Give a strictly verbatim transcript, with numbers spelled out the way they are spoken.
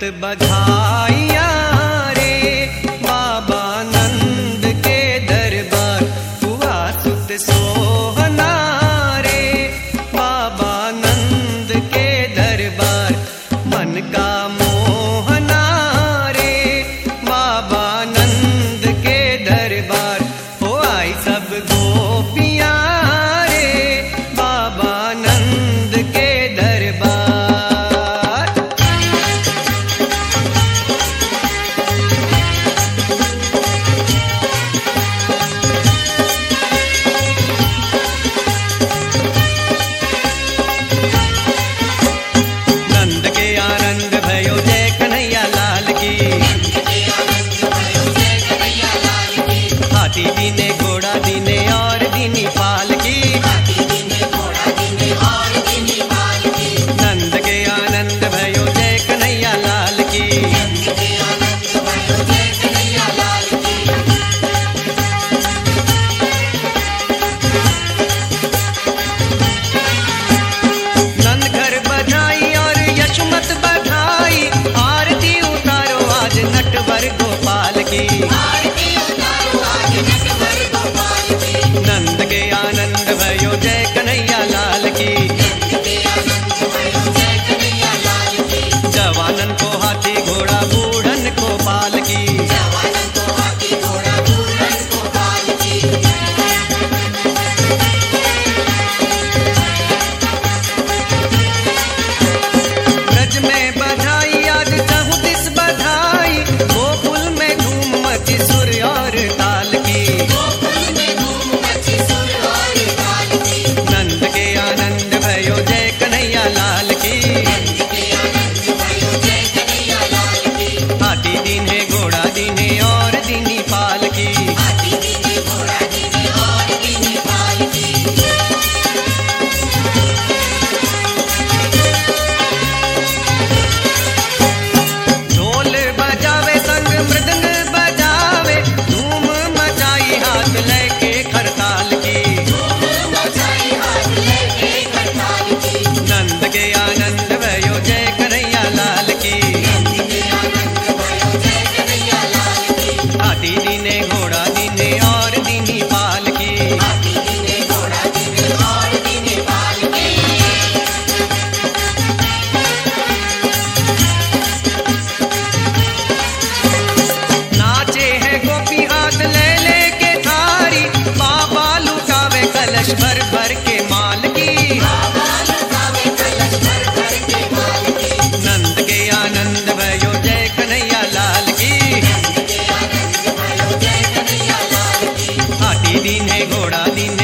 बधाइया रे बाबा नंद के दरबार हुआ सुत सोहना रे बाबा नंद के दरबार मन का मोहना रे बाबा नंद के दरबार हो आई सब गोपियां रे बाबा नंद के दरबार। नंद के आनंद भयो जय कन्हैया लाल की, हाथी दीने घोड़ा दीने और दीनी पाल की। नंद के आनंद भयो जय कन्हैया लाल की, नंद घर बधाई और यशमत बधाई आरती उतारो आज नटवर गोपाल की। नंद के आनंद भयो जय कन्हैया लाल की, जवानन को हाथी घोड़ा बूढ़न को पाल की। ब्रज में बधाई आज चहुँ दिस बधाई गोकुल में धूम मची सुर और ताल की। नंद के आनंद भयो जय कन्हैया लाल की, हाथी दीने घोड़ा दीने और दीनी पाल की। ढोल बजावे संग मृदंग बजावे धूम मचाई हाथ लेके खरताल की। नंद के आनंद भयो जय कन्हैया लाल की, हाथी दीने घोड़ा दीने और दीनी पाल की। नाचे है गोपी हाथ ले ले के थारी बाबा लुटावे कलश भर भर के माल की। नंद के आनंद भयो जय कन्हैया लाल की, हाथी दीने घोड़ा दीने